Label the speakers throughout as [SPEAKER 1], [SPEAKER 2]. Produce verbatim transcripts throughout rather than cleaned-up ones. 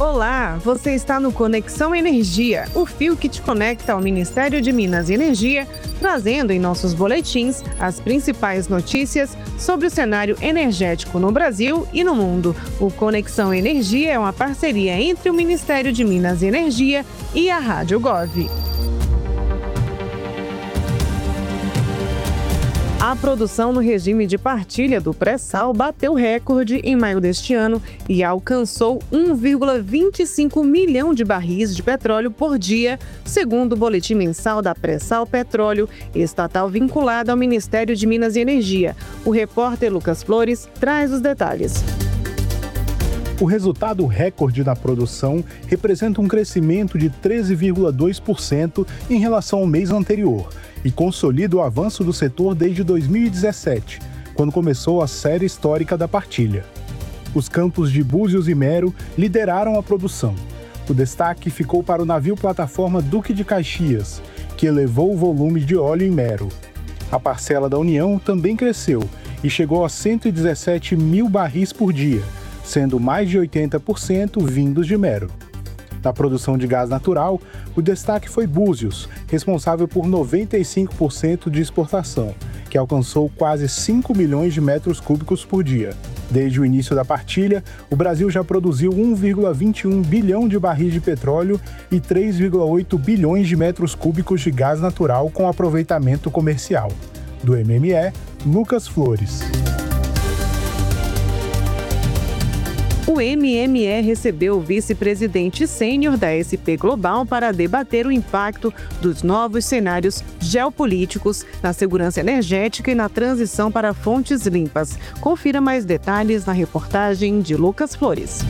[SPEAKER 1] Olá, você está no Conexão Energia, o fio que te conecta ao Ministério de Minas e Energia, trazendo em nossos boletins as principais notícias sobre o cenário energético no Brasil e no mundo. O Conexão Energia é uma parceria entre o Ministério de Minas e Energia e a Rádio Gov. A produção no regime de partilha do pré-sal bateu recorde em maio deste ano e alcançou um vírgula vinte e cinco milhão de barris de petróleo por dia, segundo o boletim mensal da Pré-Sal Petróleo, estatal vinculada ao Ministério de Minas e Energia. O repórter Lucas Flores traz os detalhes.
[SPEAKER 2] O resultado recorde da produção representa um crescimento de treze vírgula dois por cento em relação ao mês anterior e consolida o avanço do setor desde dois mil e dezessete, quando começou a série histórica da partilha. Os campos de Búzios e Mero lideraram a produção. O destaque ficou para o navio-plataforma Duque de Caxias, que elevou o volume de óleo em Mero. A parcela da União também cresceu e chegou a cento e dezessete mil barris por dia, sendo mais de oitenta por cento vindos de Mero. Na produção de gás natural, o destaque foi Búzios, responsável por noventa e cinco por cento de exportação, que alcançou quase cinco milhões de metros cúbicos por dia. Desde o início da partilha, o Brasil já produziu um vírgula vinte e um bilhão de barris de petróleo e três vírgula oito bilhões de metros cúbicos de gás natural com aproveitamento comercial. Do M M E, Lucas Flores.
[SPEAKER 1] O M M E recebeu o vice-presidente sênior da S P Global para debater o impacto dos novos cenários geopolíticos na segurança energética e na transição para fontes limpas. Confira mais detalhes na reportagem de Lucas Flores.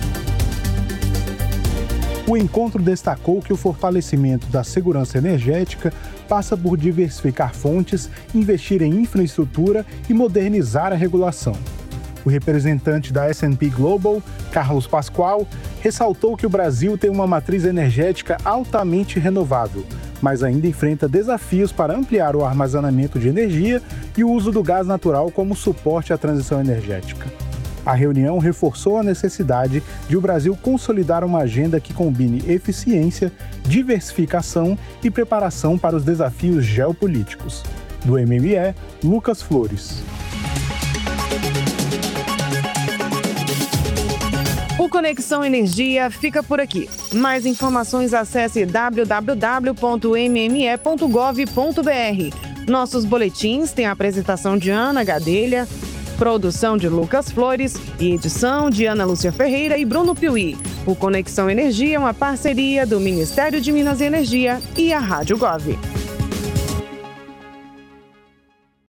[SPEAKER 2] O encontro destacou que o fortalecimento da segurança energética passa por diversificar fontes, investir em infraestrutura e modernizar a regulação. O representante da S and P Global, Carlos Pascoal, ressaltou que o Brasil tem uma matriz energética altamente renovável, mas ainda enfrenta desafios para ampliar o armazenamento de energia e o uso do gás natural como suporte à transição energética. A reunião reforçou a necessidade de o Brasil consolidar uma agenda que combine eficiência, diversificação e preparação para os desafios geopolíticos. Do M M E, Lucas Flores.
[SPEAKER 1] O Conexão Energia fica por aqui. Mais informações acesse w w w ponto m m e ponto gov ponto b r. Nossos boletins têm a apresentação de Ana Gadelha, produção de Lucas Flores e edição de Ana Lúcia Ferreira e Bruno Piuí. O Conexão Energia é uma parceria do Ministério de Minas e Energia e a Rádio Gov.